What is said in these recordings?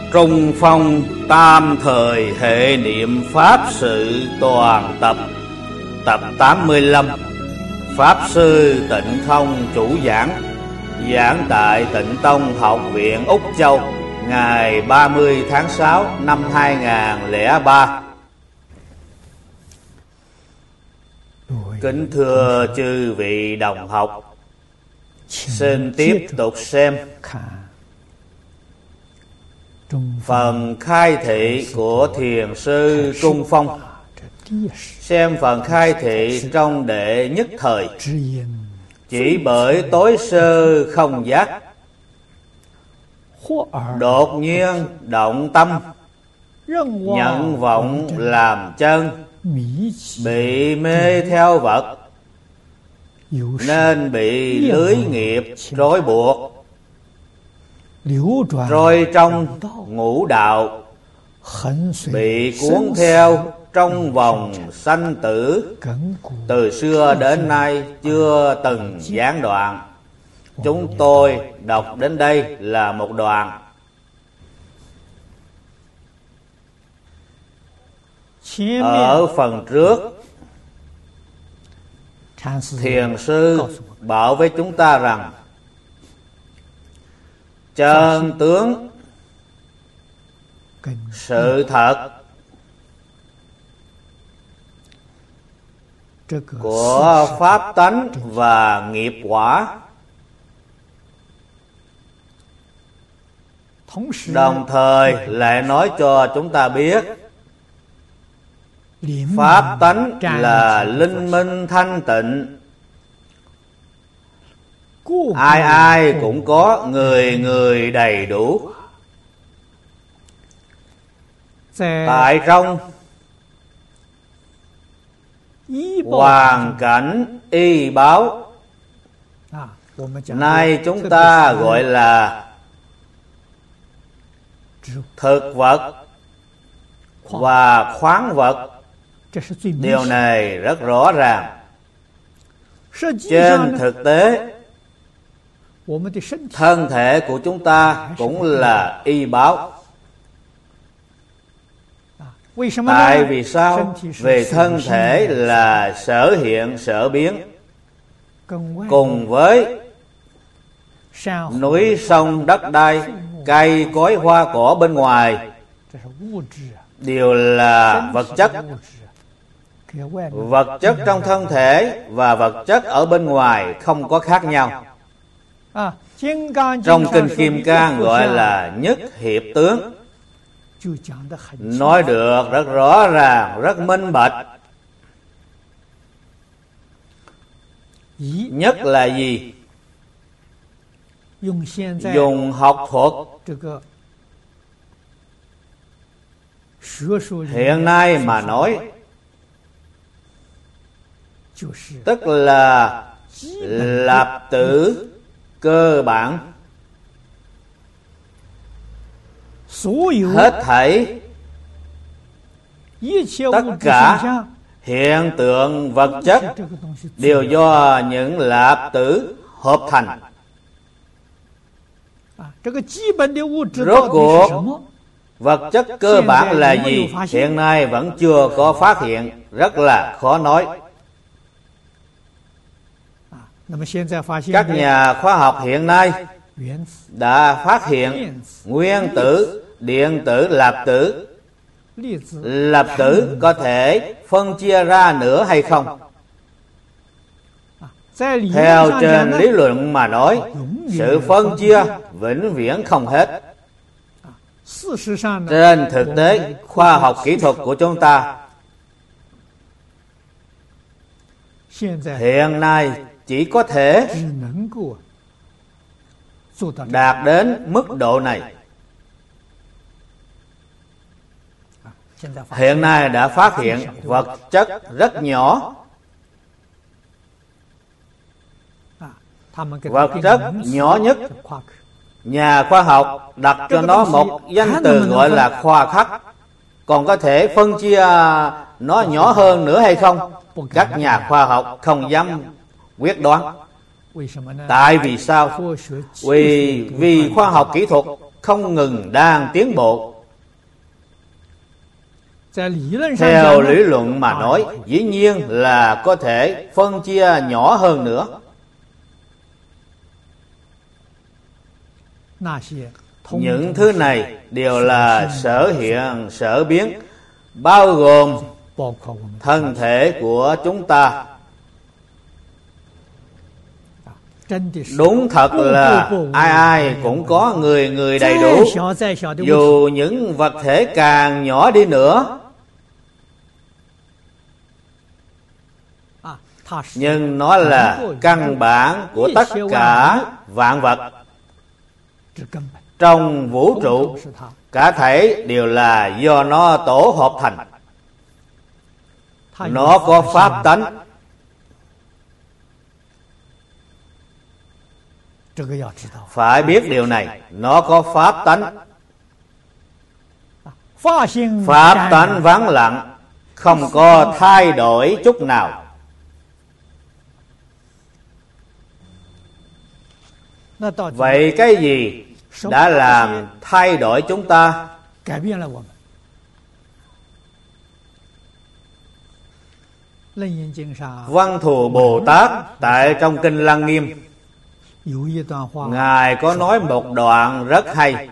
Trung phong tam thời hệ niệm Pháp sự toàn tập. Tập 85. Pháp sư Tịnh Thông chủ giảng. Giảng tại Tịnh Tông Học viện Úc Châu, ngày 30 tháng 6 năm 2003. Kính thưa chư vị đồng học, xin tiếp tục xem phần khai thị của thiền sư Trung Phong. Xem phần khai thị trong đệ nhất thời. Chỉ bởi tối sơ không giác, đột nhiên động tâm, nhận vọng làm chân, bị mê theo vật, nên bị lưới nghiệp trói buộc, trôi trong ngũ đạo, bị cuốn theo trong vòng sanh tử, từ xưa đến nay chưa từng gián đoạn. Chúng tôi đọc đến đây là một đoạn. Ở phần trước, thiền sư bảo với chúng ta rằng chân tướng, sự thật của pháp tánh và nghiệp quả, đồng thời lại nói cho chúng ta biết pháp tánh là linh minh thanh tịnh, ai ai cũng có, người người đầy đủ. Tại trong hoàn cảnh y báo, nay chúng ta gọi là thực vật và khoáng vật. Điều này rất rõ ràng. Trên thực tế, thân thể của chúng ta cũng là y báo. Tại vì sao? Vì thân thể là sở hiện sở biến, cùng với núi sông đất đai, cây cối hoa cỏ bên ngoài đều là vật chất. Vật chất trong thân thể và vật chất ở bên ngoài không có khác nhau. Trong kinh Kim Cang gọi là nhất hiệp tướng, nói được rất rõ ràng, rất minh bạch. Nhất là gì? Dùng học thuật hiện nay mà nói, tức là lập tử cơ bản. Hết thảy tất cả hiện tượng vật chất đều do những lạp tử hợp thành. Rốt cuộc vật chất cơ bản là gì? Hiện nay vẫn chưa có phát hiện, rất là khó nói. Các nhà khoa học hiện nay đã phát hiện nguyên tử, điện tử, lạp tử. Lạp tử có thể phân chia ra nữa hay không? Theo trên lý luận mà nói, sự phân chia vĩnh viễn không hết. Trên thực tế, khoa học kỹ thuật của chúng ta hiện nay chỉ có thể đạt đến mức độ này. Hiện nay đã phát hiện vật chất rất nhỏ. Vật chất nhỏ nhất, nhà khoa học đặt cho nó một danh từ gọi là khoa khắc. Còn có thể phân chia nó nhỏ hơn nữa hay không? Các nhà khoa học không dám quyết đoán. Tại vì sao? Vì khoa học kỹ thuật không ngừng đang tiến bộ. Theo lý luận mà nói, dĩ nhiên là có thể phân chia nhỏ hơn nữa. Những thứ này đều là sở hiện sở biến, bao gồm thân thể của chúng ta. Đúng thật là ai ai cũng có người đầy đủ. Dù những vật thể càng nhỏ đi nữa, nhưng nó là căn bản của tất cả vạn vật. Trong vũ trụ, cả thảy đều là do nó tổ hợp thành. Nó có pháp tánh. Phải biết điều này, nó có pháp tánh. Pháp tánh vắng lặng, không có thay đổi chút nào. Vậy cái gì đã làm thay đổi chúng ta? Văn Thù Bồ Tát tại trong Kinh Lăng Nghiêm, Ngài có nói một đoạn rất hay.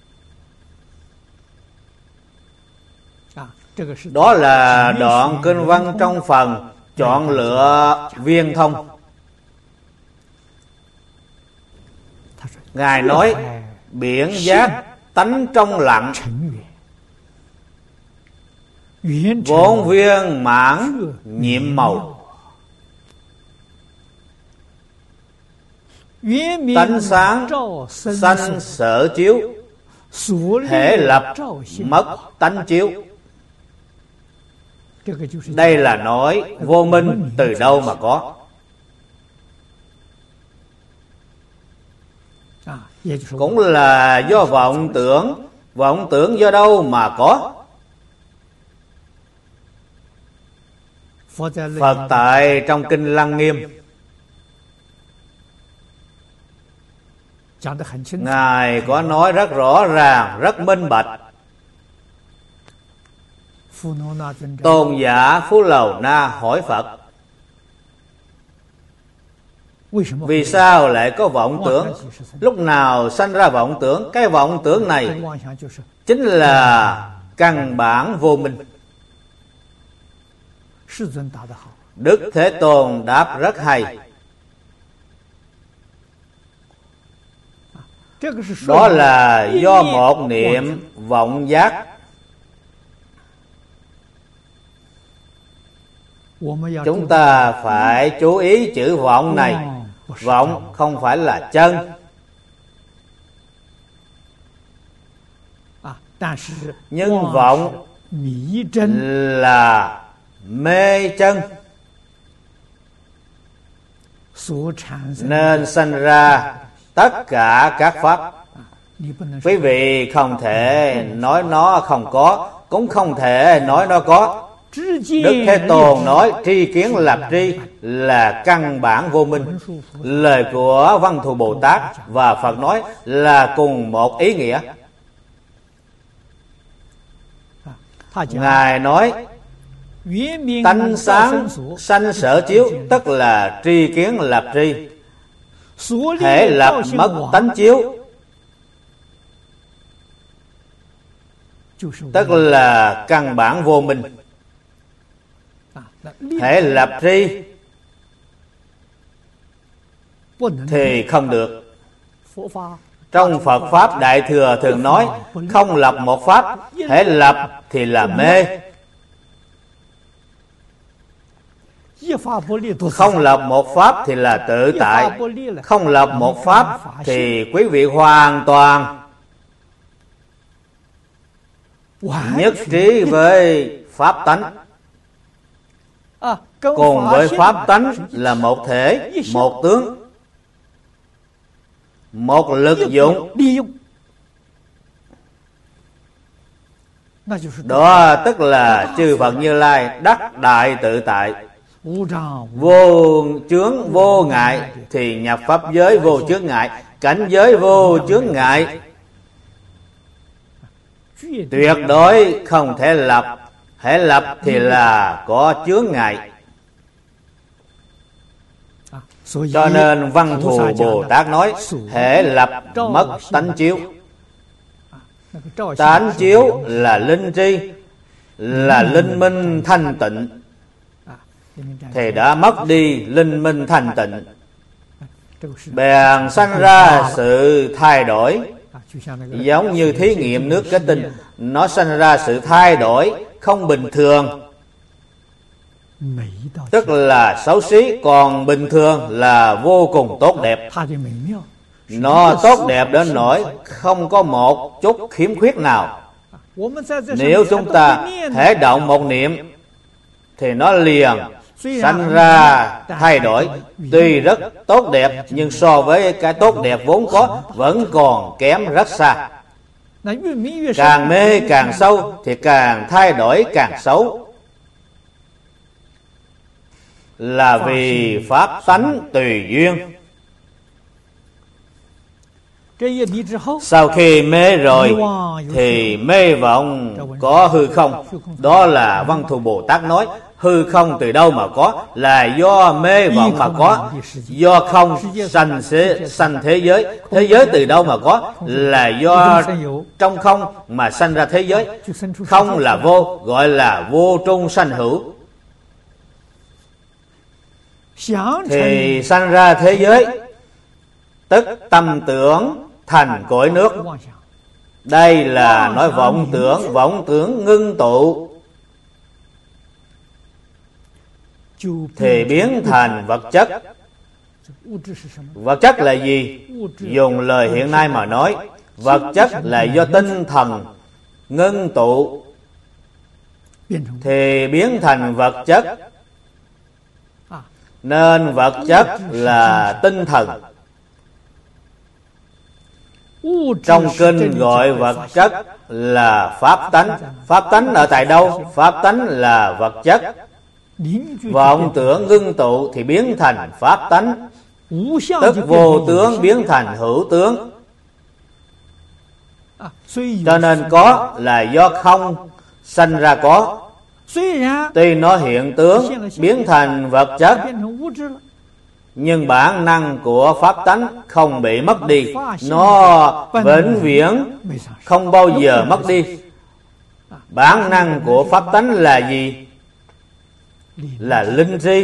Đó là đoạn kinh văn trong phần chọn lựa viên thông. Ngài nói biển giác tánh trong lặng, vốn viên mãn nhiệm màu. Tánh sáng sanh sở chiếu, thể lập mất tánh chiếu. Đây là nói vô minh từ đâu mà có? Cũng là do vọng tưởng. Vọng tưởng do đâu mà có? Phật tại trong Kinh Lăng Nghiêm, Ngài có nói rất rõ ràng, rất minh bạch. Tôn giả Phú Lầu Na hỏi Phật: vì sao lại có vọng tưởng? Lúc nào sanh ra vọng tưởng? Cái vọng tưởng này chính là căn bản vô minh. Đức Thế Tôn đáp rất hay. Đó là do một niệm vọng giác. Chúng ta phải chú ý chữ vọng này. Vọng không phải là chân, nhưng vọng là mê chân, nên sanh ra tất cả các pháp. Quý vị không thể nói nó không có, cũng không thể nói nó có. Đức Thế Tôn nói tri kiến lập tri là căn bản vô minh. Lời của Văn Thù Bồ Tát và Phật nói là cùng một ý nghĩa. Ngài nói tánh sáng sanh sở chiếu, tức là tri kiến lập tri. Thể lập mất tánh chiếu, tức là căn bản vô minh. Thể lập tri thì không được. Trong Phật Pháp Đại Thừa thường nói không lập một Pháp, thể lập thì là mê. Không lập một Pháp thì là tự tại. Không lập một Pháp thì quý vị hoàn toàn nhất trí với Pháp tánh. Cùng với Pháp tánh là một thể, một tướng, một lực dụng. Đó tức là chư Phật Như Lai đắc đại tự tại. Vô chướng vô ngại thì nhập pháp giới vô chướng ngại, cảnh giới vô chướng ngại tuyệt đối không thể lập. Hễ lập thì là có chướng ngại. Cho nên Văn Thù Bồ Tát nói: hễ lập mất tánh chiếu. Tánh chiếu là linh tri, là linh minh thanh tịnh, thì đã mất đi linh minh thanh tịnh, bèn sanh ra sự thay đổi. Giống như thí nghiệm nước kết tinh, nó sanh ra sự thay đổi không bình thường, tức là xấu xí, còn bình thường là vô cùng tốt đẹp. Nó tốt đẹp đến nỗi không có một chút khiếm khuyết nào. Nếu chúng ta thể động một niệm thì nó liền sanh ra thay đổi. Tuy rất tốt đẹp, nhưng so với cái tốt đẹp vốn có vẫn còn kém rất xa. Càng mê càng sâu thì càng thay đổi càng xấu, là vì pháp tánh tùy duyên. Sau khi mê rồi thì mê vọng có hư không. Đó là Văn Thù Bồ Tát nói: hư không từ đâu mà có? Là do mê vọng mà có. Do không sanh thế giới. Thế giới từ đâu mà có? Là do trong không mà sanh ra thế giới. Không là vô, gọi là vô trung sanh hữu, thì sanh ra thế giới, tức tâm tưởng thành cõi nước. Đây là nói vọng tưởng ngưng tụ thì biến thành vật chất. Vật chất là gì? Dùng lời hiện nay mà nói, vật chất là do tinh thần ngưng tụ thì biến thành vật chất. Nên vật chất là tinh thần. Trong kinh gọi vật chất là pháp tánh. Pháp tánh ở tại đâu? Pháp tánh là vật chất. Vọng tưởng ngưng tụ thì biến thành pháp tánh, tức vô tướng biến thành hữu tướng. Cho nên có là do không sanh ra có. Tuy nó hiện tướng biến thành vật chất, nhưng bản năng của pháp tánh không bị mất đi. Nó vĩnh viễn không bao giờ mất đi. Bản năng của pháp tánh là gì? Là linh tri.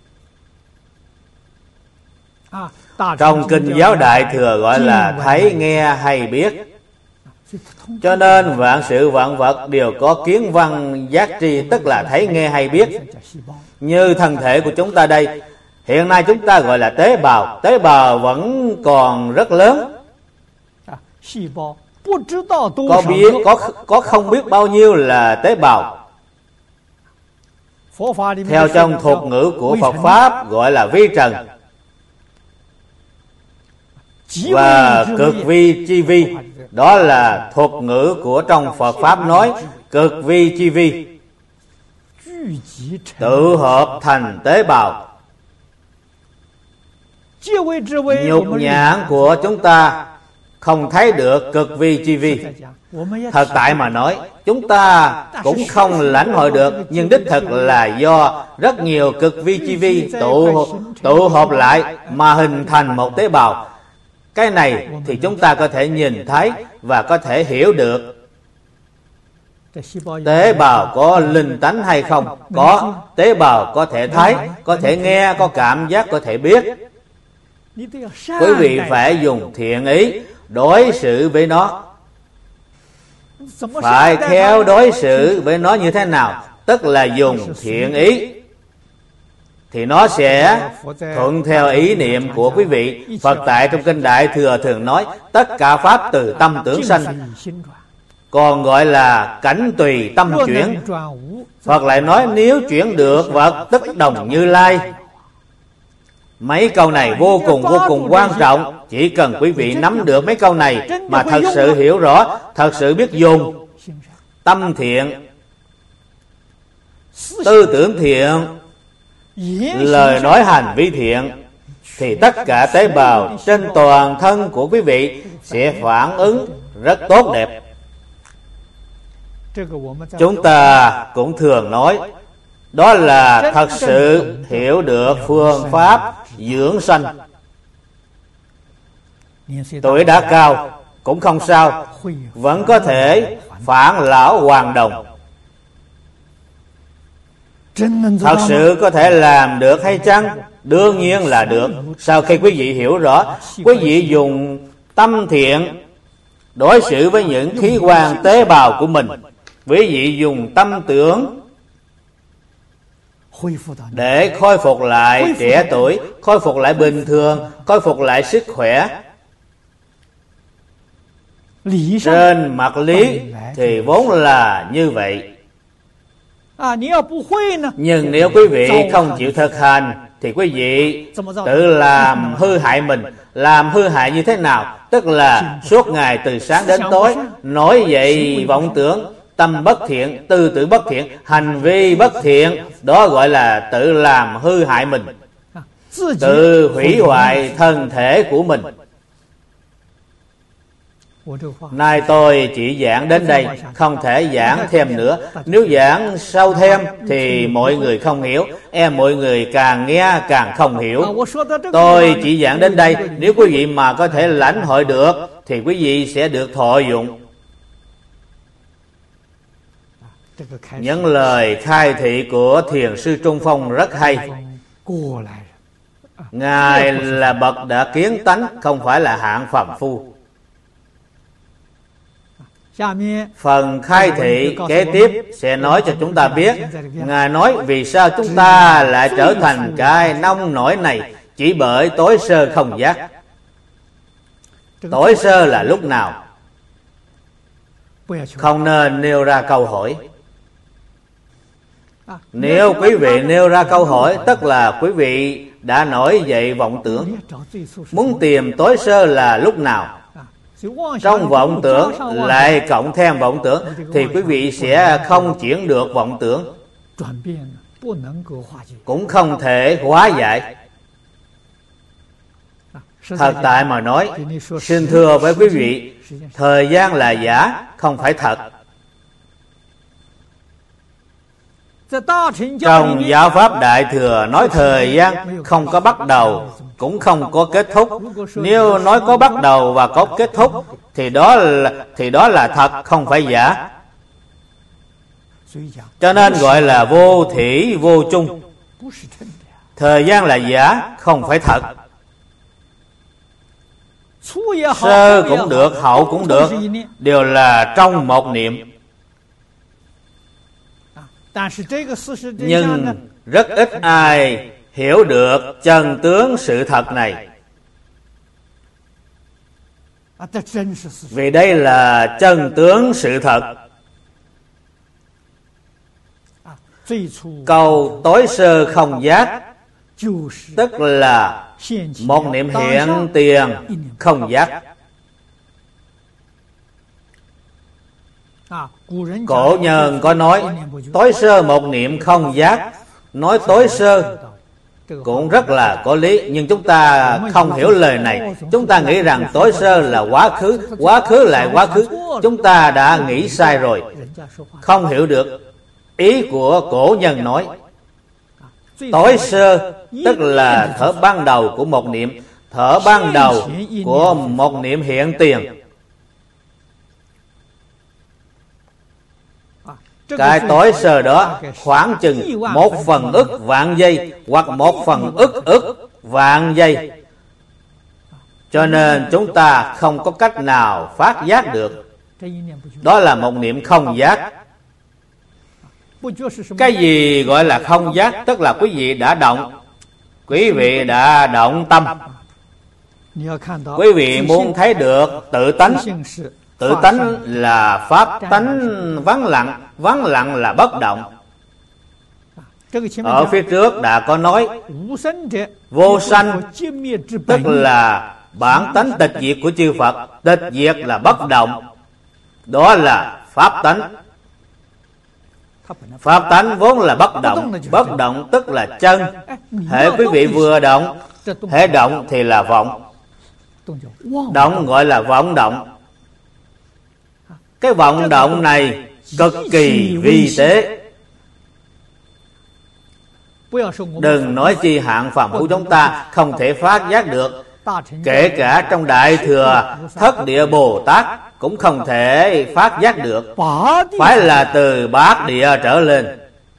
Trong kinh giáo Đại Thừa gọi là thấy, nghe hay biết. Cho nên vạn sự vạn vật đều có kiến văn giác tri, tức là thấy, nghe hay biết. Như thân thể của chúng ta đây, hiện nay chúng ta gọi là tế bào. Tế bào vẫn còn rất lớn, có không biết bao nhiêu là tế bào. Theo trong thuật ngữ của Phật Pháp gọi là vi trần và cực vi chi vi. Đó là thuật ngữ của trong Phật Pháp nói cực vi chi vi, tự hợp thành tế bào. Nhục nhãn của chúng ta không thấy được cực vi chi vi. Thật tại mà nói, chúng ta cũng không lãnh hội được, nhưng đích thực là do rất nhiều cực vi chi vi tụ hợp lại mà hình thành một tế bào. Cái này thì chúng ta có thể nhìn thấy và có thể hiểu được. Tế bào có linh tánh hay không? Có. Tế bào có thể thấy, có thể nghe, có cảm giác, có thể biết. Quý vị phải dùng thiện ý đối xử với nó. Phải khéo đối xử với nó như thế nào? Tức là dùng thiện ý thì nó sẽ thuận theo ý niệm của quý vị. Phật tại trong kinh Đại Thừa thường nói tất cả pháp từ tâm tưởng sanh, còn gọi là cảnh tùy tâm chuyển. Phật lại nói nếu chuyển được vật tức đồng Như Lai. Mấy câu này vô cùng quan trọng. Chỉ cần quý vị nắm được mấy câu này mà thật sự hiểu rõ, thật sự biết dùng tâm thiện, tư tưởng thiện, lời nói hành vi thiện, thì tất cả tế bào trên toàn thân của quý vị sẽ phản ứng rất tốt đẹp. Chúng ta cũng thường nói đó là thật sự hiểu được phương pháp dưỡng sanh. Tuổi đã cao cũng không sao, vẫn có thể phản lão hoàn đồng. Thật sự có thể làm được hay chăng? Đương nhiên là được. Sau khi quý vị hiểu rõ, quý vị dùng tâm thiện đối xử với những khí quan tế bào của mình. Quý vị dùng tâm tưởng để khôi phục lại trẻ tuổi, khôi phục lại bình thường, khôi phục lại sức khỏe. Trên mặt lý thì vốn là như vậy. Nhưng nếu quý vị không chịu thực hành thì quý vị tự làm hư hại mình. Làm hư hại như thế nào? Tức là suốt ngày từ sáng đến tối nổi dậy vọng tưởng, tâm bất thiện, tư tưởng bất thiện, hành vi bất thiện. Đó gọi là tự làm hư hại mình, tự hủy hoại thân thể của mình. Nay tôi chỉ giảng đến đây, không thể giảng thêm nữa. Nếu giảng sâu thêm thì mọi người không hiểu, mọi người càng nghe càng không hiểu. Tôi chỉ giảng đến đây, nếu quý vị mà có thể lãnh hội được thì quý vị sẽ được thọ dụng. Những lời khai thị của Thiền sư Trung Phong rất hay. Ngài là bậc đã kiến tánh, không phải là hạng phàm phu. Phần khai thị kế tiếp sẽ nói cho chúng ta biết Ngài nói vì sao chúng ta lại trở thành cái nông nổi này, chỉ bởi tối sơ không giác. Tối sơ là lúc nào? Không nên nêu ra câu hỏi. Nếu quý vị nêu ra câu hỏi, tức là quý vị đã nổi dậy vọng tưởng. Muốn tìm tối sơ là lúc nào? Trong vọng tưởng lại cộng thêm vọng tưởng thì quý vị sẽ không chuyển được vọng tưởng, cũng không thể hóa giải. Thật tại mà nói, xin thưa với quý vị, thời gian là giả, không phải thật. Trong giáo pháp Đại Thừa nói thời gian không có bắt đầu, cũng không có kết thúc. Nếu nói có bắt đầu và có kết thúc thì đó là thật, không phải giả. Cho nên gọi là vô thủy vô chung. Thời gian là giả, không phải thật. Sơ cũng được, hậu cũng được, đều là trong một niệm. Nhưng rất ít ai hiểu được chân tướng sự thật này. Vì đây là chân tướng sự thật. Câu tối sơ không giác tức là một niệm hiện tiền không giác. Cổ nhân có nói tối sơ một niệm không giác. Nói tối sơ cũng rất là có lý, nhưng chúng ta không hiểu lời này. Chúng ta nghĩ rằng tối sơ là quá khứ, quá khứ lại quá khứ. Chúng ta đã nghĩ sai rồi, không hiểu được ý của cổ nhân nói. Tối sơ tức là thở ban đầu của một niệm, thở ban đầu của một niệm hiện tiền. Cái tối sơ đó khoảng chừng 1/1 ức vạn giây hoặc 1/1 ức vạn giây. Cho nên chúng ta không có cách nào phát giác được. Đó là một niệm không giác. Cái gì gọi là không giác? Tức là quý vị đã động, quý vị đã động tâm. Quý vị muốn thấy được tự tánh. Tự tánh là pháp tánh vắng lặng, vắng lặng là bất động. Ở phía trước đã có nói vô sanh tức là bản tánh tịch diệt của chư Phật. Tịch diệt là bất động, đó là pháp tánh. Pháp tánh vốn là bất động. Bất động tức là chân. Hễ quý vị vừa động, hễ động thì là vọng. Động gọi là vọng động. Cái vọng động này cực kỳ vi tế. Đừng nói chi hạng phàm phu chúng ta không thể phát giác được, kể cả trong Đại Thừa Thất Địa Bồ Tát cũng không thể phát giác được, phải là từ bát địa trở lên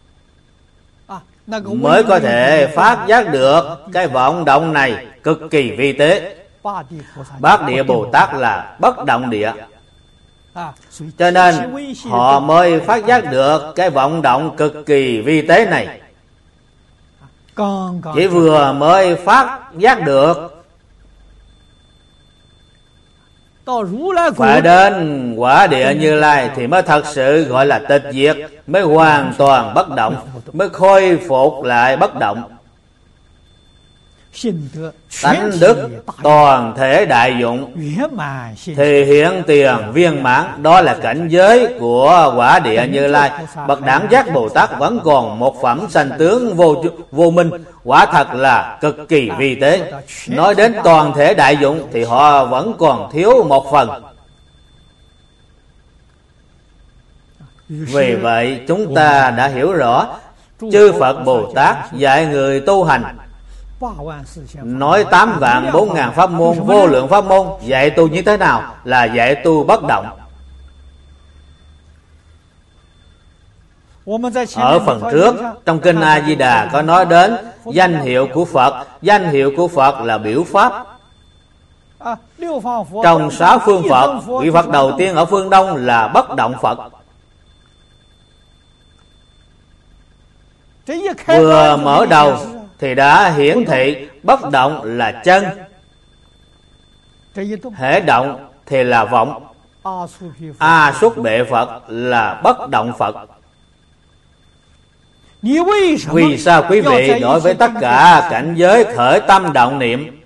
mới có thể phát giác được cái vọng động này cực kỳ vi tế. Bát địa Bồ Tát là bất động địa, cho nên họ mới phát giác được cái vọng động cực kỳ vi tế này. Chỉ vừa mới phát giác được, phải đến quả địa Như Lai thì mới thật sự gọi là tịch diệt, mới hoàn toàn bất động, mới khôi phục lại bất động. Tánh đức toàn thể đại dụng thì hiện tiền viên mãn, đó là cảnh giới của quả địa Như Lai. Bậc đẳng giác Bồ Tát vẫn còn một phẩm sanh tướng vô minh, quả thật là cực kỳ vi tế. Nói đến toàn thể đại dụng thì họ vẫn còn thiếu một phần. Vì vậy chúng ta đã hiểu rõ chư Phật Bồ Tát dạy người tu hành, nói 8.400.000 pháp môn, vô lượng pháp môn, dạy tu như thế nào? Là dạy tu bất động. Ở phần trước trong kinh A Di Đà có nói đến danh hiệu của Phật. Danh hiệu của Phật là biểu pháp. Trong 6 phương Phật, vị Phật đầu tiên ở phương Đông là bất động Phật. Vừa mở đầu thì đã hiển thị bất động là chân, hễ động thì là vọng. A Xúc Bệ Phật là bất động Phật. Vì sao quý vị đối với tất cả cảnh giới khởi tâm động niệm?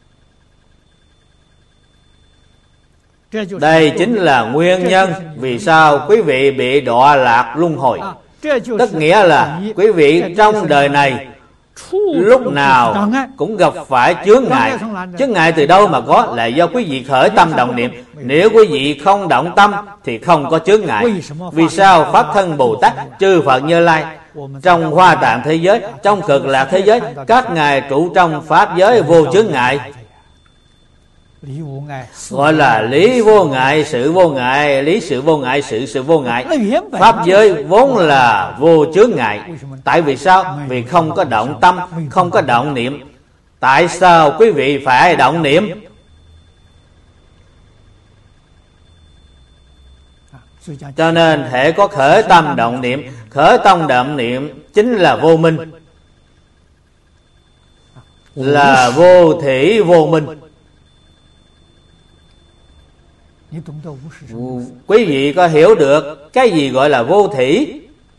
Đây chính là nguyên nhân vì sao quý vị bị đọa lạc luân hồi. Tức nghĩa là quý vị trong đời này lúc nào cũng gặp phải chướng ngại. Chướng ngại từ đâu mà có? Là do quý vị khởi tâm động niệm. Nếu quý vị không động tâm thì không có chướng ngại. Vì sao Pháp Thân Bồ Tát, chư Phật Như Lai trong Hoa Tạng thế giới, trong Cực Lạc thế giới, các ngài trụ trong pháp giới vô chướng ngại, gọi là lý vô ngại, sự vô ngại, lý sự vô ngại, sự vô ngại. Pháp giới vốn là vô chướng ngại. Tại vì sao? Vì không có động tâm, không có động niệm. Tại sao quý vị phải động niệm? Cho nên hễ có khởi tâm động niệm, khởi tâm động niệm chính là vô minh, là vô thỉ vô minh. Quý vị có hiểu được cái gì gọi là vô thỉ?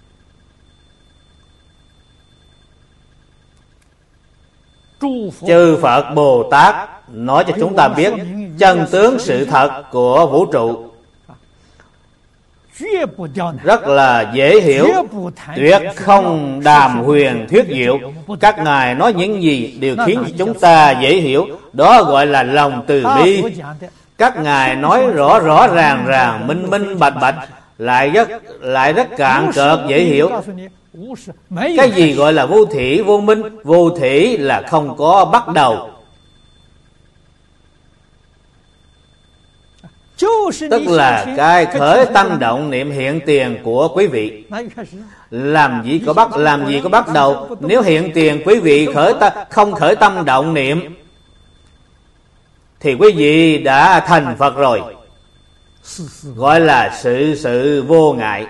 Chư Phật Bồ Tát nói cho chúng ta biết chân tướng sự thật của vũ trụ, rất là dễ hiểu, tuyệt không đàm huyền thuyết diệu. Các ngài nói những gì đều khiến chúng ta dễ hiểu, đó gọi là lòng từ bi. Các ngài nói rõ rõ ràng, minh minh bạch bạch, lại rất cạn cợt dễ hiểu. Cái gì gọi là vô thỉ vô minh? Vô thỉ là không có bắt đầu, tức là cái khởi tâm động niệm hiện tiền của quý vị. Làm gì có bắt đầu? Nếu hiện tiền quý vị không khởi tâm động niệm thì quý vị đã thành Phật rồi, gọi là sự vô ngại.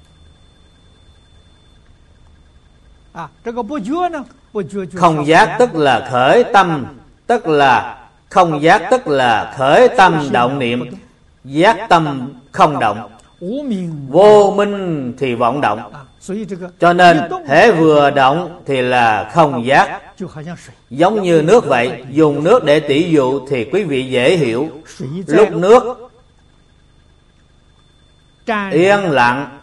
Không giác tức là khởi tâm, tức là không giác tức là khởi tâm động niệm, giác tâm không động. Vô minh thì vọng động. Cho nên hễ vừa động thì là không giác. Giống như nước vậy, dùng nước để tỉ dụ thì quý vị dễ hiểu. Lúc nước yên lặng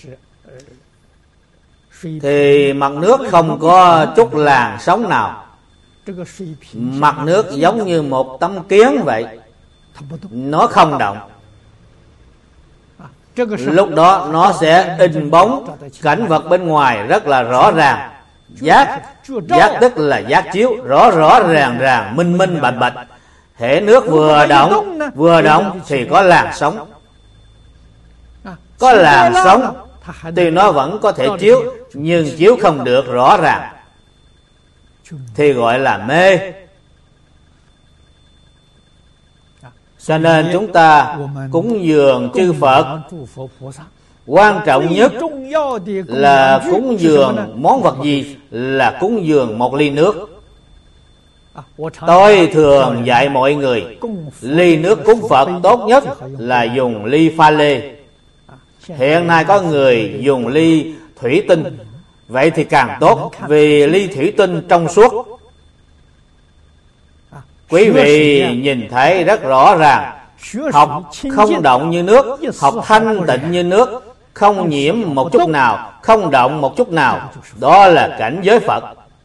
thì mặt nước không có chút làn sóng nào. Mặt nước giống như một tấm kiến vậy, nó không động. Lúc đó nó sẽ in bóng cảnh vật bên ngoài rất là rõ ràng. Giác tức là giác chiếu, rõ ràng, minh bạch. Hễ nước vừa động thì có làn sóng. Có làn sóng thì nó vẫn có thể chiếu, nhưng chiếu không được rõ ràng thì gọi là mê. Cho nên chúng ta cúng dường chư Phật, quan trọng nhất là cúng dường món vật gì? Là cúng dường một ly nước. Tôi thường dạy mọi người, ly nước cúng Phật tốt nhất là dùng ly pha lê. Hiện nay có người dùng ly thủy tinh, vậy thì càng tốt, vì ly thủy tinh trong suốt. Quý vị nhìn thấy rất rõ ràng, học không động như nước, học thanh tịnh như nước, không nhiễm một chút nào, không động một chút nào. Đó là cảnh giới Phật.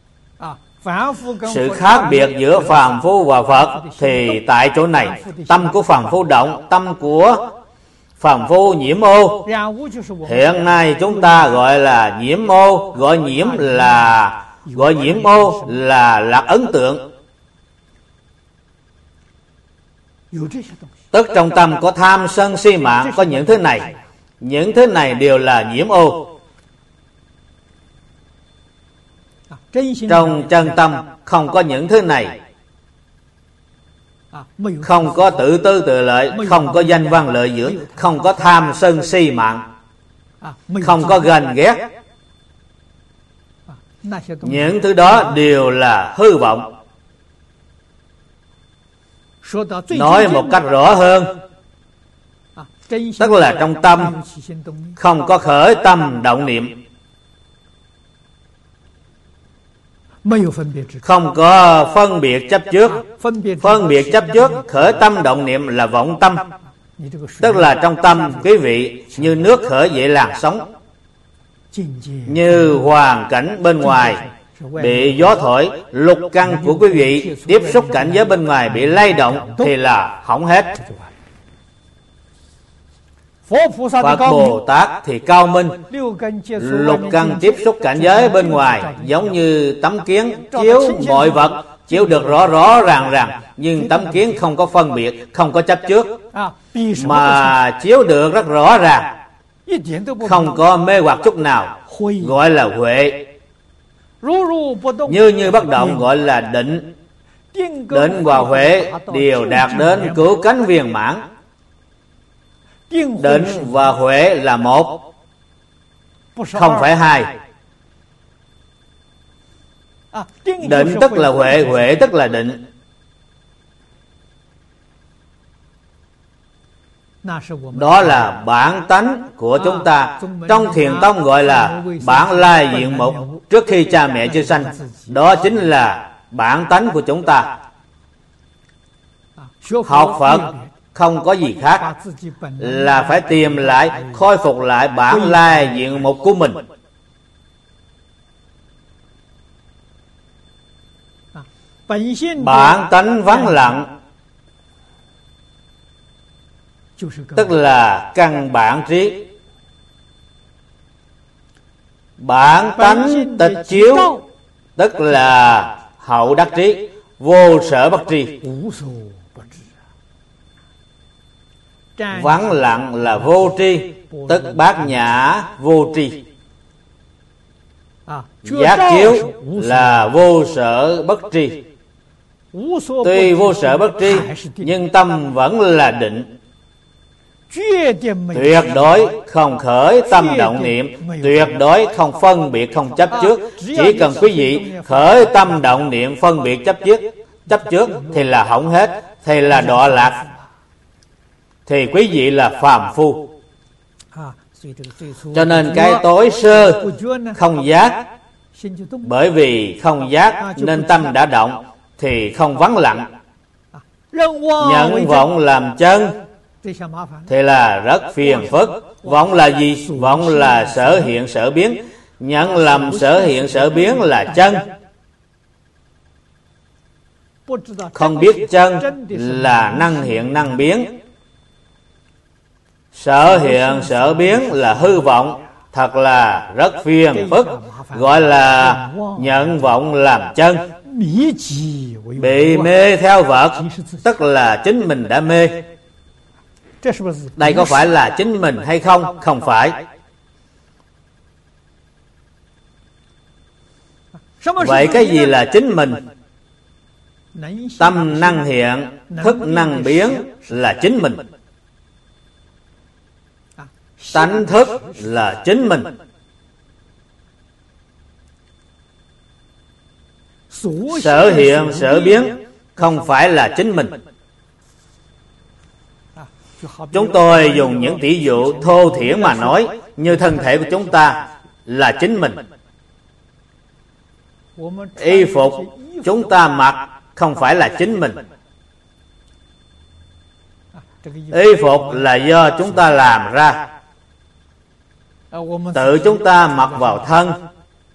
Sự khác biệt giữa phàm phu và Phật thì tại chỗ này. Tâm của phàm phu động, tâm của phàm phu nhiễm ô. Hiện nay chúng ta gọi là nhiễm ô, gọi nhiễm ô là lạc ấn tượng. Tức trong tâm có tham sân si mạng, có những thứ này. Những thứ này đều là nhiễm ô. Trong chân tâm không có những thứ này. Không có tự tư tự lợi, không có danh văn lợi dưỡng, không có tham sân si mạng, không có ganh ghét. Những thứ đó đều là hư vọng. Nói một cách rõ hơn, tức là trong tâm không có khởi tâm động niệm, không có phân biệt chấp trước. Phân biệt chấp trước, khởi tâm động niệm là vọng tâm. Tức là trong tâm quý vị như nước khởi dậy làn sóng, như hoàn cảnh bên ngoài bị gió thổi, lục căn của quý vị tiếp xúc cảnh giới bên ngoài bị lay động thì là hỏng hết. Phật Bồ Tát thì cao minh, lục căn tiếp xúc cảnh giới bên ngoài giống như tấm kiến chiếu mọi vật, chiếu được rõ ràng, nhưng tấm kiến không có phân biệt, không có chấp trước, mà chiếu được rất rõ ràng, không có mê hoặc chút nào, gọi là huệ. Như bất động gọi là định. Định và huệ đều đạt đến cứu cánh viên mãn. Định và huệ là một, không phải hai. Định tức là huệ, huệ tức là định. Đó là bản tánh của chúng ta. Trong Thiền tông gọi là bản lai diện mục, trước khi cha mẹ chưa sanh. Đó chính là bản tánh của chúng ta. Học Phật không có gì khác, là phải tìm lại, khôi phục lại bản lai diện mục của mình. Bản tánh vắng lặng, tức là căn bản trí. Bản tánh tịch chiếu, tức là hậu đắc trí, vô sở bất tri. Vắng lặng là vô tri, tức bát nhã vô tri. Giác chiếu là vô sở bất tri. Tuy vô sở bất tri, nhưng tâm vẫn là định. Tuyệt đối không khởi tâm động niệm, tuyệt đối không phân biệt, không chấp trước. Chỉ cần quý vị khởi tâm động niệm, phân biệt chấp trước thì là hỏng hết, thì là đọa lạc, thì quý vị là phàm phu. Cho nên cái tối sơ không giác, bởi không giác nên tâm đã động, thì không vắng lặng. Nhận vọng làm chân thì là rất phiền phức. Vọng là gì? Vọng là sở hiện sở biến. Nhận lầm sở hiện sở biến là chân. Không biết chân là năng hiện năng biến. Sở hiện sở biến là hư vọng, thật là rất phiền phức, gọi là nhận vọng làm chân. Bị mê theo vật, tức là chính mình đã mê. Đây có phải là chính mình hay không? Không phải. Vậy cái gì là chính mình? Tâm năng hiện, thức năng biến là chính mình. Tánh thức là chính mình. Sở hiện sở biến không phải là chính mình. Chúng tôi dùng những tỷ dụ thô thiển mà nói, như thân thể của chúng ta là chính mình. Y phục chúng ta mặc không phải là chính mình. Y phục là do chúng ta làm ra, tự chúng ta mặc vào thân.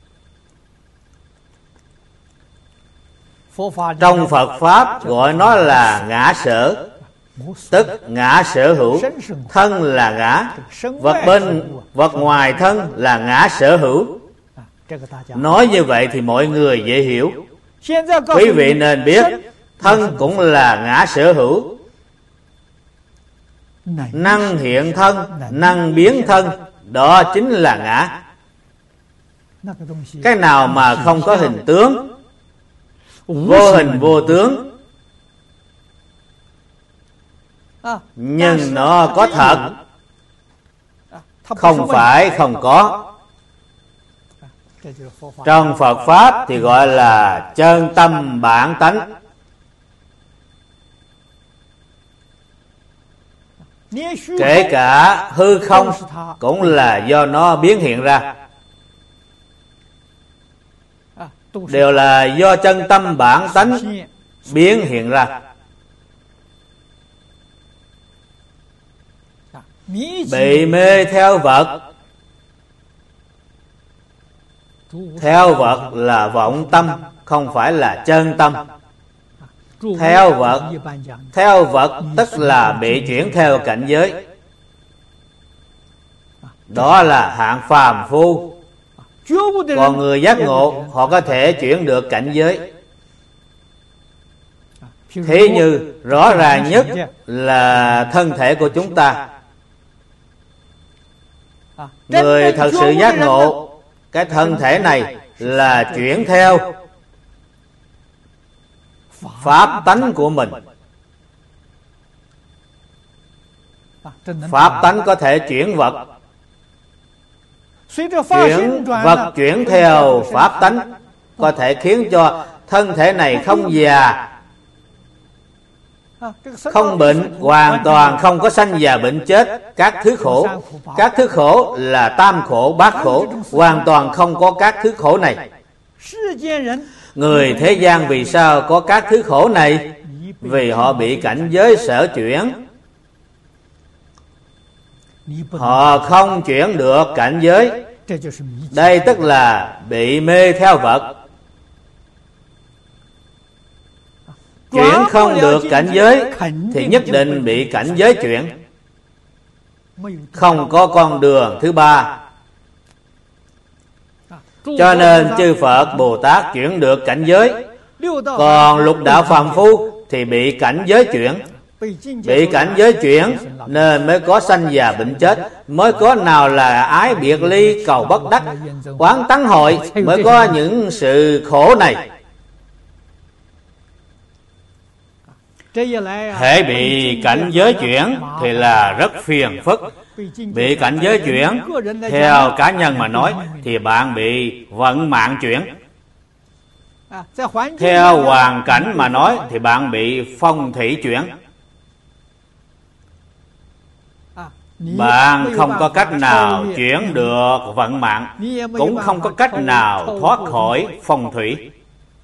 Trong Phật Pháp gọi nó là ngã sở, tức ngã sở hữu. Thân là ngã, vật ngoài thân là ngã sở hữu. Nói như vậy thì mọi người dễ hiểu. Quý vị nên biết thân cũng là ngã sở hữu. Năng hiện thân, năng biến thân, đó chính là ngã. Cái nào mà không có hình tướng, vô hình vô tướng, nhưng nó có thật, không phải không có. Trong Phật Pháp thì gọi là chân tâm bản tánh. Kể cả hư không cũng là do nó biến hiện ra, đều là do chân tâm bản tánh biến hiện ra. Bị mê theo vật. Theo vật là vọng tâm, không phải là chân tâm. Theo vật tức là bị chuyển theo cảnh giới. Đó là hạng phàm phu. Còn người giác ngộ, họ có thể chuyển được cảnh giới. Thế như rõ ràng nhất là thân thể của chúng ta. Người thật sự giác ngộ, cái thân thể này là chuyển theo pháp tánh của mình. Pháp tánh có thể chuyển vật. Chuyển vật chuyển theo pháp tánh có thể khiến cho thân thể này không già, không bệnh, hoàn toàn không có sanh già bệnh chết. Các thứ khổ, các thứ khổ là tam khổ bát khổ, hoàn toàn không có các thứ khổ này. Người thế gian vì sao có các thứ khổ này? Vì họ bị cảnh giới sở chuyển. Họ không chuyển được cảnh giới. Đây tức là bị mê theo vật. Chuyển không được cảnh giới thì nhất định bị cảnh giới chuyển. Không có con đường thứ ba. Cho nên chư Phật Bồ Tát chuyển được cảnh giới. Còn lục đạo phàm phu thì bị cảnh giới chuyển. Bị cảnh giới chuyển nên mới có sanh già bệnh chết, mới có nào là ái biệt ly, cầu bất đắc, oán tắng hội, mới có những sự khổ này. Hễ bị cảnh giới chuyển thì là rất phiền phức. Bị cảnh giới chuyển, theo cá nhân mà nói, thì bạn bị vận mạng chuyển. Theo hoàn cảnh mà nói thì bạn bị phong thủy chuyển. Bạn không có cách nào chuyển được vận mạng, cũng không có cách nào thoát khỏi phong thủy.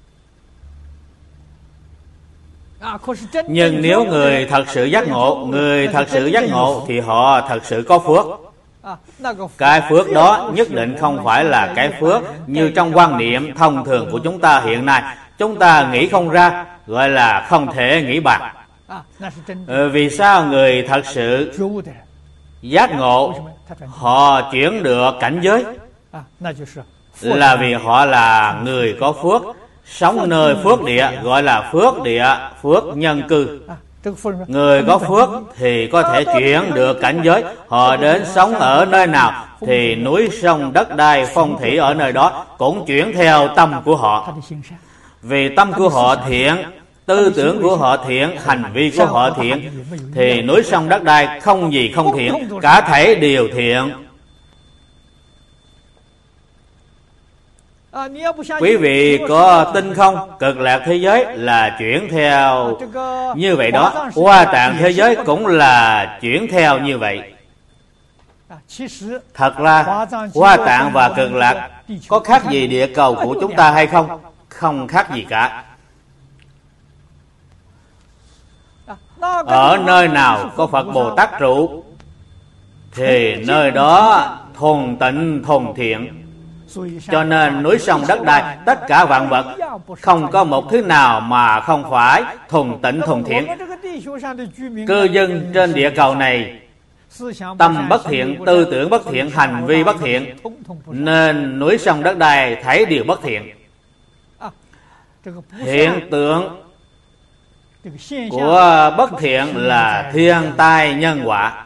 Nhưng nếu người thật sự giác ngộ, thì họ thật sự có phước. Cái phước đó nhất định không phải là cái phước như trong quan niệm thông thường của chúng ta hiện nay. Chúng ta nghĩ không ra, gọi là không thể nghĩ bàn. Vì sao người thật sự giác ngộ, họ chuyển được cảnh giới, là vì họ là người có phước, sống nơi phước địa, gọi là phước địa, phước nhân cư. Người có phước thì có thể chuyển được cảnh giới. Họ đến sống ở nơi nào thì núi sông đất đai phong thủy ở nơi đó cũng chuyển theo tâm của họ. Vì tâm của họ thiện, tư tưởng của họ thiện, hành vi của họ thiện, thì núi sông đất đai không gì không thiện, cả thảy đều thiện. Quý vị có tin không? Cực lạc thế giới là chuyển theo như vậy đó. Hoa Tạng thế giới cũng là chuyển theo như vậy. Thật ra Hoa Tạng và Cực lạc có khác gì địa cầu của chúng ta hay không? Không khác gì cả. Ở nơi nào có Phật Bồ Tát trụ thì nơi đó thuần tịnh thuần thiện. Cho nên núi sông đất đai, tất cả vạn vật không có một thứ nào mà không phải thuần tịnh thuần thiện. Cư dân trên địa cầu này tâm bất thiện, tư tưởng bất thiện, hành vi bất thiện, nên núi sông đất đai thấy điều bất thiện. Hiện tượng của bất thiện là thiên tai nhân họa,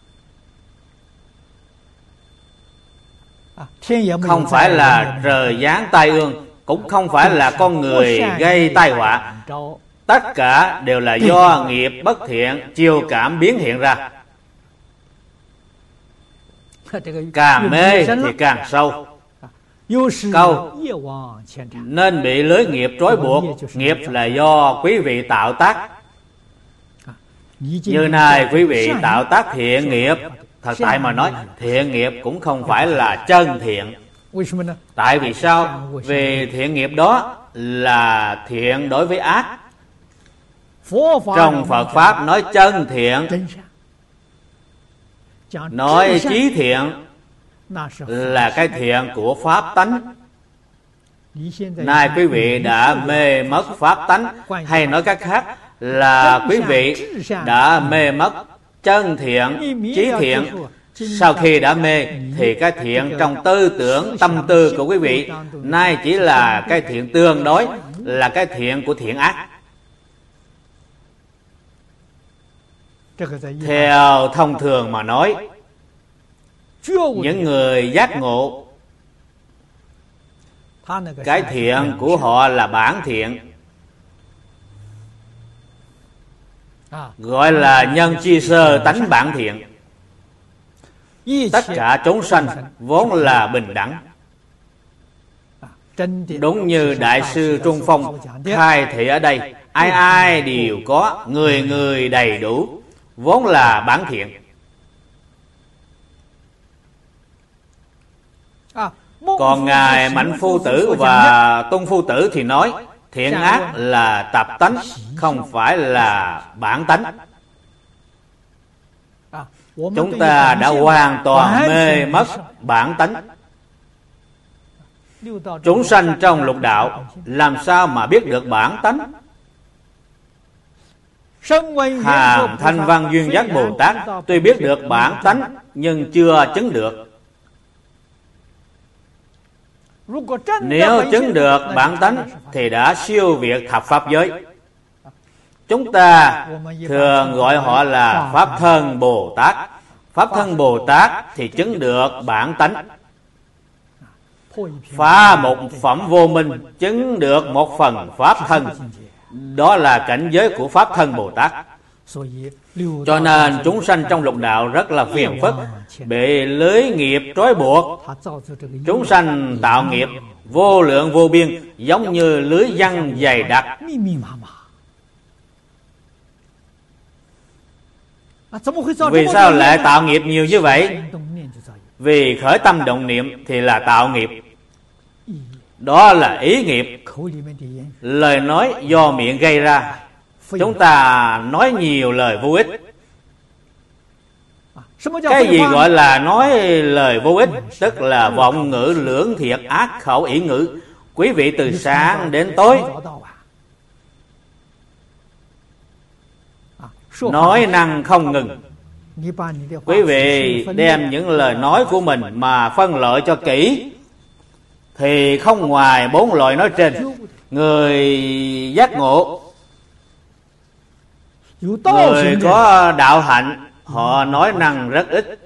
không phải là trời giáng tai ương, cũng không phải là con người gây tai họa. Tất cả đều là do nghiệp bất thiện chiêu cảm biến hiện ra. Càng mê thì càng sâu. Câu nên bị lưới nghiệp trói buộc. Nghiệp là do quý vị tạo tác. Như nay quý vị tạo tác thiện nghiệp, thật tại mà nói thiện nghiệp cũng không phải là chân thiện. Tại vì sao? Vì thiện nghiệp đó là thiện đối với ác. Trong Phật Pháp nói chân thiện, nói chí thiện là cái thiện của Pháp tánh. Nay quý vị đã mê mất Pháp tánh, hay nói cách khác là quý vị đã mê mất chân thiện, chí thiện. Sau khi đã mê thì cái thiện trong tư tưởng, tâm tư của quý vị nay chỉ là cái thiện tương đối, là cái thiện của thiện ác. Theo thông thường mà nói, những người giác ngộ, cái thiện của họ là bản thiện, gọi là nhân chi sơ tánh bản thiện. Tất cả chúng sanh vốn là bình đẳng. Đúng như Đại sư Trung Phong khai thị ở đây, ai ai đều có, người người đầy đủ, vốn là bản thiện. Còn Ngài Mạnh Phu Tử và Tung Phu Tử thì nói thiện ác là tập tánh, không phải là bản tánh. Chúng ta đã hoàn toàn mê mất bản tánh. Chúng sanh trong lục đạo làm sao mà biết được bản tánh? Hàng Thanh Văn Duyên Giác Bồ Tát tuy biết được bản tánh nhưng chưa chứng được. Nếu chứng được bản tánh thì đã siêu việt thập pháp giới. Chúng ta thường gọi họ là Pháp Thân Bồ Tát. Pháp Thân Bồ Tát thì chứng được bản tánh. Phá một phẩm vô minh, chứng được một phần Pháp Thân. Đó là cảnh giới của Pháp Thân Bồ Tát. Cho nên chúng sanh trong lục đạo rất là phiền phức, bị lưới nghiệp trói buộc. Chúng sanh tạo nghiệp vô lượng vô biên, giống như lưới giăng dày đặc. Vì sao lại tạo nghiệp nhiều như vậy? Vì khởi tâm động niệm thì là tạo nghiệp. Đó là ý nghiệp, lời nói do miệng gây ra. Chúng ta nói nhiều lời vô ích. Cái gì gọi là nói lời vô ích? Tức là vọng ngữ, lưỡng thiệt, ác khẩu, ỷ ngữ. Quý vị từ sáng đến tối nói năng không ngừng, Quý vị đem những lời nói của mình mà phân loại cho kỹ thì không ngoài 4 loại nói trên. Người giác ngộ, người có đạo hạnh, họ nói năng rất ít,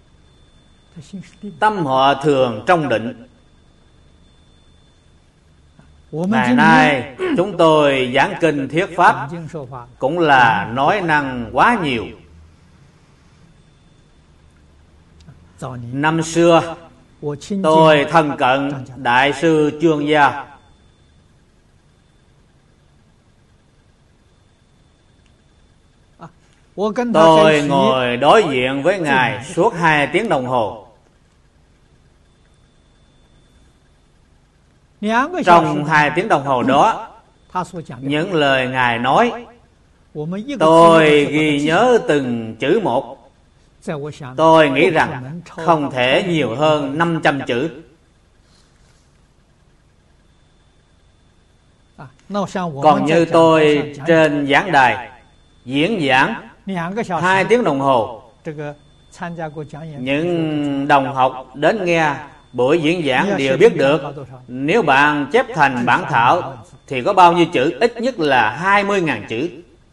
tâm họ thường trong định. Ngày nay chúng tôi giảng kinh thuyết pháp cũng là nói năng quá nhiều. Năm xưa tôi thân cận Đại sư Chương Gia. Tôi ngồi đối diện với Ngài suốt 2 tiếng đồng hồ. Trong 2 tiếng đồng hồ đó, những lời Ngài nói tôi ghi nhớ từng chữ một. Tôi nghĩ rằng không thể nhiều hơn 500 chữ. Còn như tôi trên giảng đài diễn giảng 2 tiếng đồng hồ, những đồng học đến nghe buổi diễn giảng đều biết được nếu bạn chép thành bản thảo thì có bao nhiêu chữ, ít nhất là 20.000 chữ.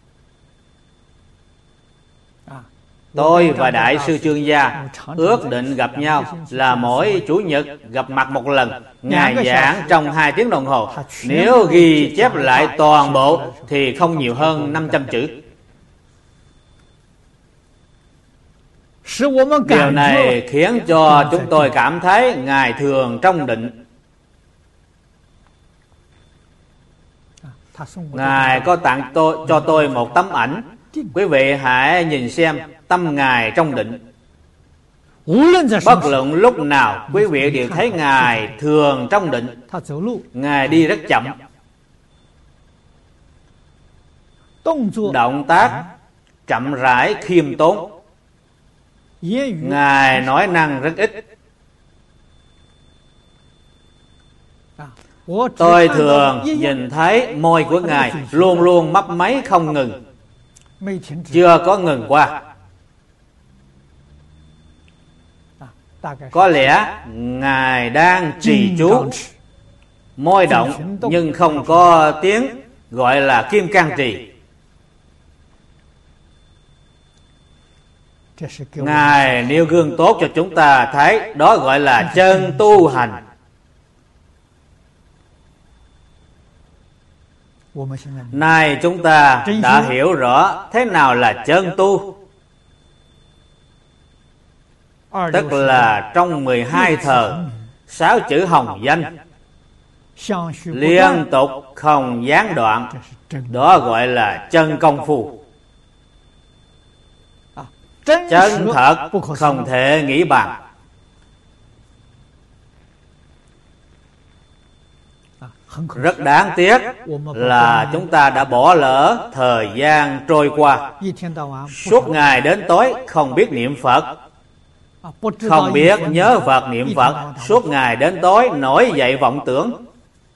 Tôi và Đại sư Chương Gia ước định gặp nhau là mỗi Chủ nhật gặp mặt một lần. Ngài giảng trong 2 tiếng đồng hồ. Nếu ghi chép lại toàn bộ thì không nhiều hơn 500 chữ. Điều này khiến cho chúng tôi cảm thấy Ngài thường trong định. Ngài có tặng cho tôi một tấm ảnh. Quý vị hãy nhìn xem tâm Ngài trong định. Bất luận lúc nào quý vị đều thấy Ngài thường trong định. Ngài đi rất chậm, động tác chậm rãi khiêm tốn. Ngài nói năng rất ít. Tôi thường nhìn thấy môi của Ngài luôn luôn mấp máy không ngừng, chưa có ngừng qua. Có lẽ Ngài đang trì chú, môi động nhưng không có tiếng, gọi là kim cang trì. Ngài nêu gương tốt cho chúng ta thấy, đó gọi là chân tu hành. Nay chúng ta đã hiểu rõ thế nào là chân tu. Tức là trong 12 thờ 6 chữ hồng danh liên tục không gián đoạn, đó gọi là chân công phu. Chân thật không thể nghĩ bàn. Rất đáng tiếc là chúng ta đã bỏ lỡ thời gian trôi qua. Suốt ngày đến tối không biết niệm Phật, không biết nhớ Phật niệm Phật. Suốt ngày đến tối nổi dậy vọng tưởng.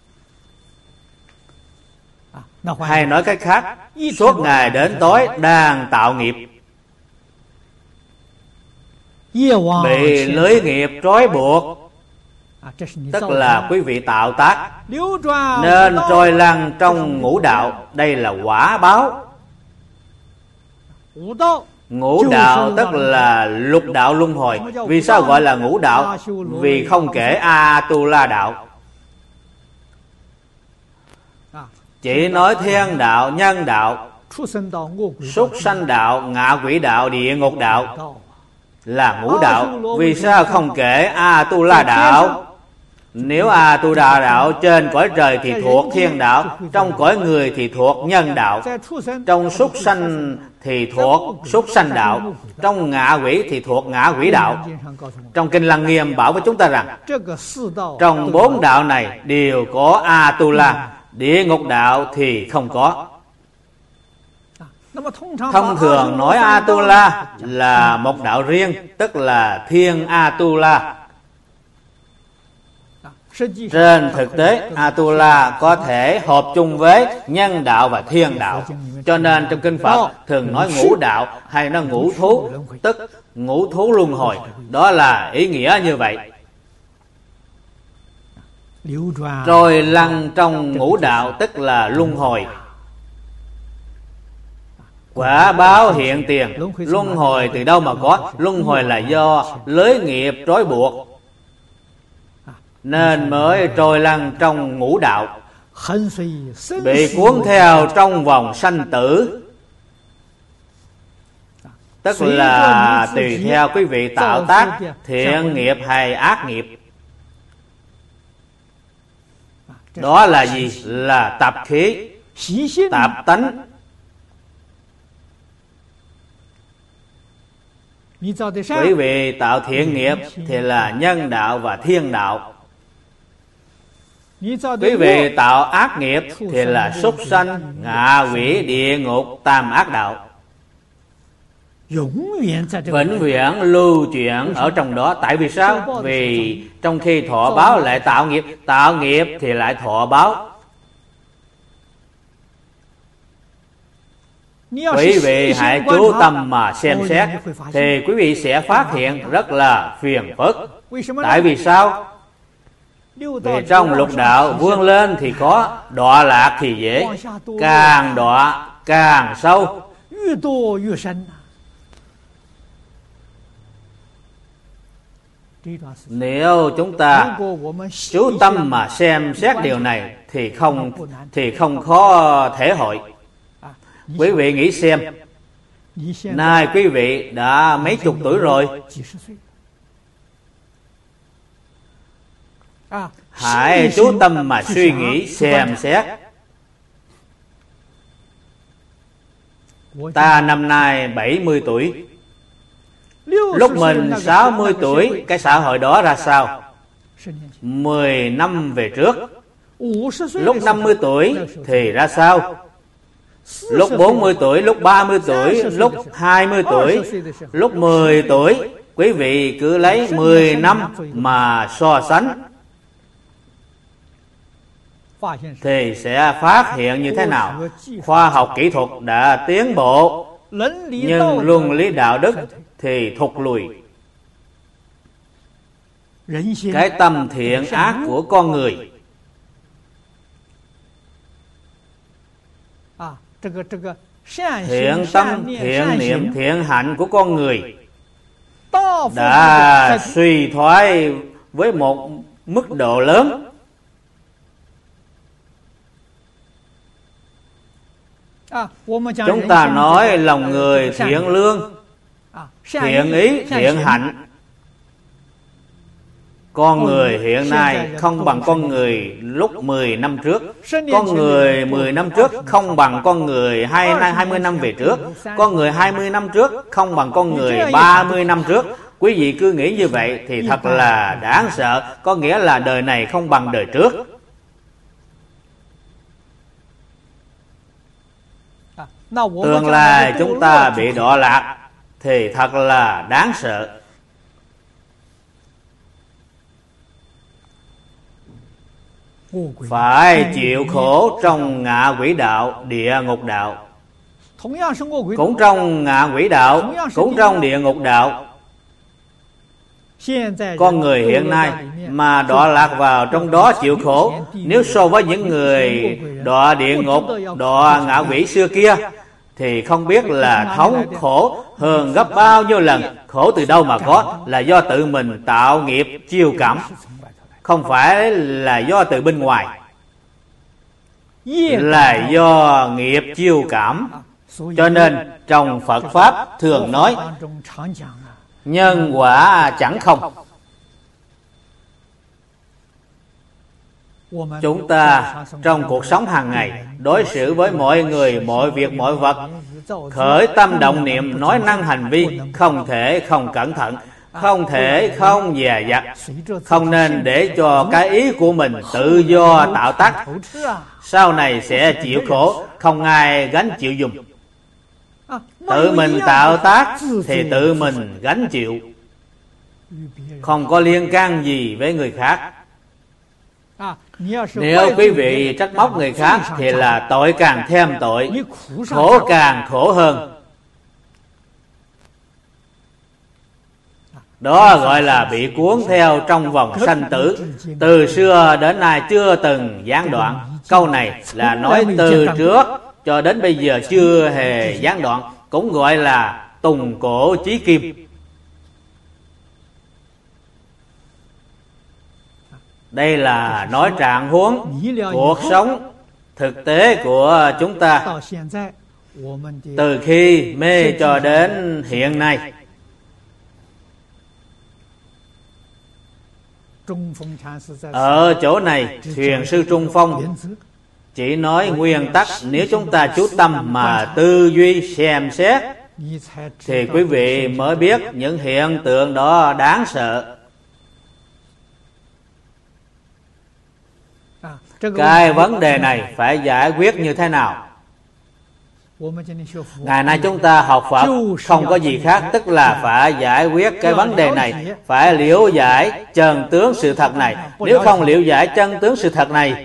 Hay nói cách khác, suốt ngày đến tối đang tạo nghiệp, bị lưới nghiệp trói buộc. Tức là quý vị tạo tác nên trôi lăn trong ngũ đạo. Đây là quả báo. Ngũ đạo tức là lục đạo luân hồi. Vì sao gọi là ngũ đạo? Vì không kể A-tu-la đạo, chỉ nói thiên đạo, nhân đạo, súc sanh đạo, ngạ quỷ đạo, địa ngục đạo là ngũ đạo. Vì sao không kể A-tu-la đạo? Nếu A-tu-la đạo trên cõi trời thì thuộc thiên đạo, trong cõi người thì thuộc nhân đạo, trong súc sanh thì thuộc súc sanh đạo, trong ngạ quỷ thì thuộc ngạ quỷ đạo. Trong Kinh Lăng Nghiêm bảo với chúng ta rằng trong 4 đạo này đều có A-tu-la, địa ngục đạo thì không có. Thông thường nói A-tu-la là một đạo riêng, tức là thiên A-tu-la. Trên thực tế, Atula có thể hợp chung với nhân đạo và thiên đạo. Cho nên trong kinh Phật thường nói ngũ đạo hay nói ngũ thú, tức ngũ thú luân hồi. Đó là ý nghĩa như vậy. Trôi lăn trong ngũ đạo tức là luân hồi. Quả báo hiện tiền. Luân hồi từ đâu mà có? Luân hồi là do lưới nghiệp trói buộc nên mới trôi lăn trong ngũ đạo, bị cuốn theo trong vòng sanh tử. Tức là tùy theo quý vị tạo tác thiện nghiệp hay ác nghiệp. Đó là gì? Là tập khí, tạp tánh. Quý vị tạo thiện nghiệp thì là nhân đạo và thiên đạo. Quý vị tạo ác nghiệp thì là súc sanh, ngạ quỷ, địa ngục, tam ác đạo. Vĩnh viễn lưu chuyển ở trong đó. Tại vì sao? Vì trong khi thọ báo lại tạo nghiệp thì lại thọ báo. Quý vị hãy chú tâm mà xem xét thì quý vị sẽ phát hiện rất là phiền phức. Tại vì sao? Vì trong lục đạo vươn lên thì có, đọa lạc thì dễ. Càng đọa càng sâu. Nếu chúng ta chú tâm mà xem xét điều này thì không khó thể hội. Quý vị nghĩ xem, nay quý vị đã mấy chục tuổi rồi. Hãy chú tâm mà suy nghĩ xem xét. Ta năm nay 70 tuổi. Lúc mình 60 tuổi, cái xã hội đó ra sao? 10 năm về trước. Lúc 50 tuổi thì ra sao? Lúc 40 tuổi, lúc 30 tuổi, lúc 20 tuổi, lúc 10 tuổi. Quý vị cứ lấy 10 năm mà so sánh thì sẽ phát hiện như thế nào? Khoa học kỹ thuật đã tiến bộ, nhưng luân lý đạo đức thì thụt lùi. Cái tâm thiện ác của con người, thiện tâm, thiện niệm, thiện hạnh của con người đã suy thoái với một mức độ lớn. Chúng ta nói lòng người thiện lương, thiện ý, thiện hạnh. Con người hiện nay không bằng con người lúc 10 năm trước. Con người 10 năm trước không bằng con người 20 năm về trước. Con người 20 năm trước không bằng con người 30 năm trước. Quý vị cứ nghĩ như vậy thì thật là đáng sợ. Có nghĩa là đời này không bằng đời trước. Tương lai chúng ta bị đọa lạc thì thật là đáng sợ. Phải chịu khổ trong ngạ quỷ đạo, địa ngục đạo. Cũng trong ngạ quỷ đạo, cũng trong địa ngục đạo. Con người hiện nay mà đọa lạc vào trong đó chịu khổ, nếu so với những người đọa địa ngục, đọa ngạ quỷ xưa kia thì không biết là thống khổ hơn gấp bao nhiêu lần. Khổ từ đâu mà có? Là do tự mình tạo nghiệp chiêu cảm, không phải là do từ bên ngoài, là do nghiệp chiêu cảm. Cho nên trong Phật Pháp thường nói nhân quả chẳng không. Chúng ta trong cuộc sống hàng ngày đối xử với mọi người, mọi việc, mọi vật, khởi tâm động niệm, nói năng hành vi không thể không cẩn thận, không thể không dè dặt. Không nên để cho cái ý của mình tự do tạo tác, sau này sẽ chịu khổ, không ai gánh chịu dùm. Tự mình tạo tác thì tự mình gánh chịu, không có liên can gì với người khác. Nếu quý vị trách móc người khác thì là tội càng thêm tội, khổ càng khổ hơn. Đó gọi là bị cuốn theo trong vòng sanh tử, từ xưa đến nay chưa từng gián đoạn. Câu này là nói từ trước cho đến bây giờ chưa hề gián đoạn, cũng gọi là tùng cổ chí kim. Đây là nói trạng huống cuộc sống thực tế của chúng ta từ khi mê cho đến hiện nay. Ở chỗ này, Thiền sư Trung Phong chỉ nói nguyên tắc. Nếu chúng ta chú tâm mà tư duy xem xét thì quý vị mới biết những hiện tượng đó đáng sợ. Cái vấn đề này phải giải quyết như thế nào? Ngày nay chúng ta học Phật không có gì khác, tức là phải giải quyết cái vấn đề này, phải liễu giải chân tướng sự thật này. Nếu không liễu giải chân tướng sự thật này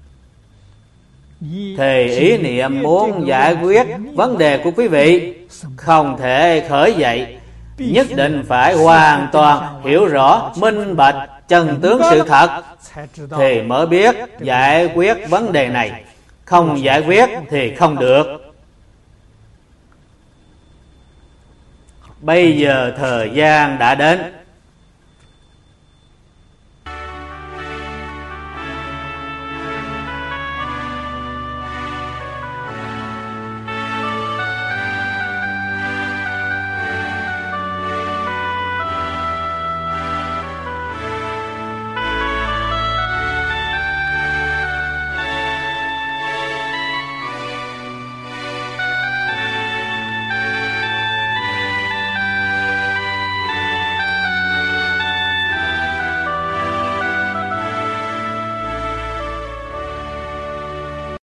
thì ý niệm muốn giải quyết vấn đề của quý vị không thể khởi dậy. Nhất định phải hoàn toàn hiểu rõ minh bạch chân tướng sự thật thì mới biết giải quyết vấn đề này. Không giải quyết thì không được. Bây giờ thời gian đã đến,